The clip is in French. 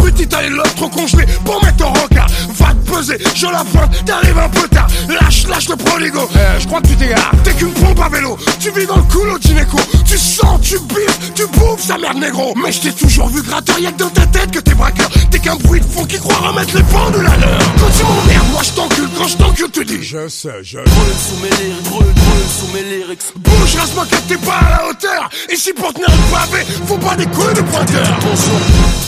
abruti, t'as les lobes trop congelés pour mettre ton rencard. Va te peser, je la pointe, t'arrives un peu tard. Lâche le proligo, je crois que tu t'égares. T'es qu'une pompe à vélo, tu vis dans le couloir gynéco. Tu sens, tu biffes, tu bouffes sa merde négro. Mais je t'ai toujours vu gratteur, y'a que dans ta tête que t'es braqueur. T'es qu'un bruit de fond qui croit remettre les pendules à l'heure. Quand tu m'emmerdes, moi je t'encule, quand je t'encule tu dis je sais, Brûle sous mes lyrics, brûle sous mes lyrics. bouge, reste-moi que t'es pas à la hauteur. Ici pour tenir une pavé, faut pas des couilles de pointeur. Attention,